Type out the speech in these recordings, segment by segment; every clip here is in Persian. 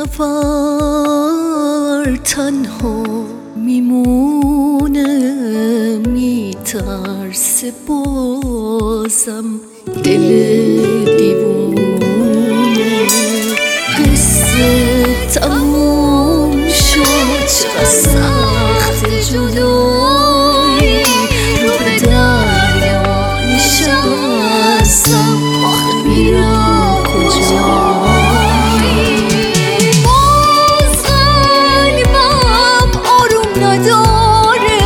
نفر تنها میمونه، میترسه بازم دل دیوونه. قصه تموم شد، چقدر سخت جدایی، رو به دریا نشستم، آخه میرم کجایی؟ باز قلبم آروم نداره،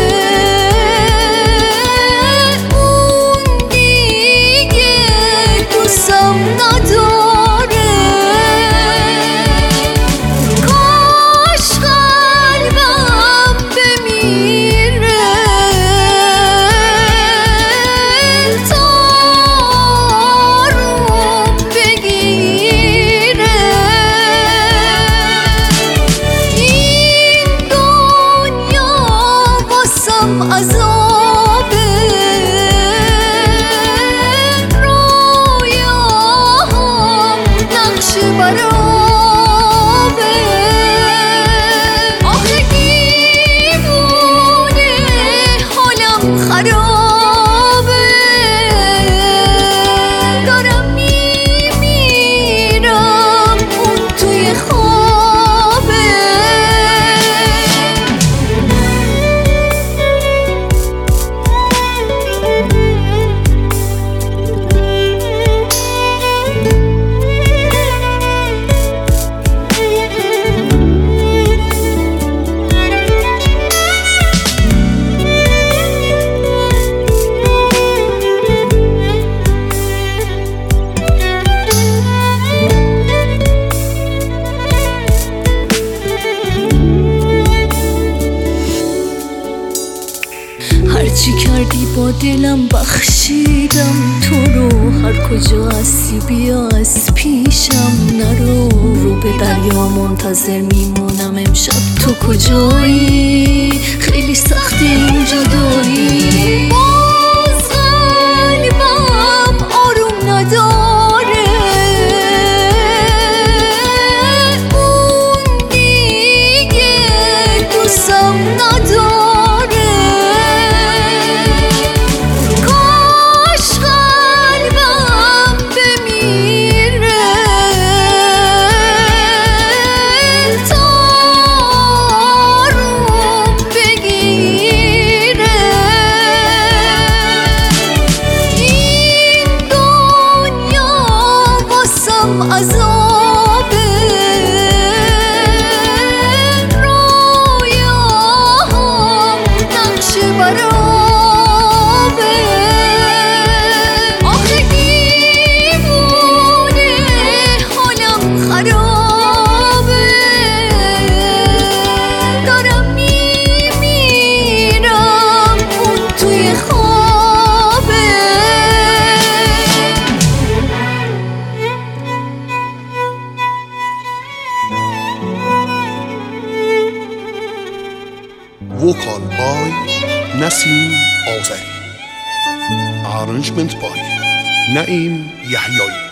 اون دیگه دوستم نداره. کاش قلبم بمیره تا آروم بگیره. این دنیا واسم عذابه، رویاهام نقش برابه. آخه دیوونه حالم خرابه، دارم میمیرم اون توی خوابه. هرچی کردی با دلم بخشیدم تو رو، هر کجا هستی بیا از پیشم نرو. رو به دریا منتظر میمونم امشب، تو کجایی؟ خیلی سخت این جدایی. باز قلبم آروم نداره، اون دیگه دوستم نداره. عذابه، رویاهام نقش برابه. آخه دیوونه حالم خرابه، دارم میمیرم اون توی خوابه. Vocal by Nasim Azari. Arrangement by Naim Yahyai.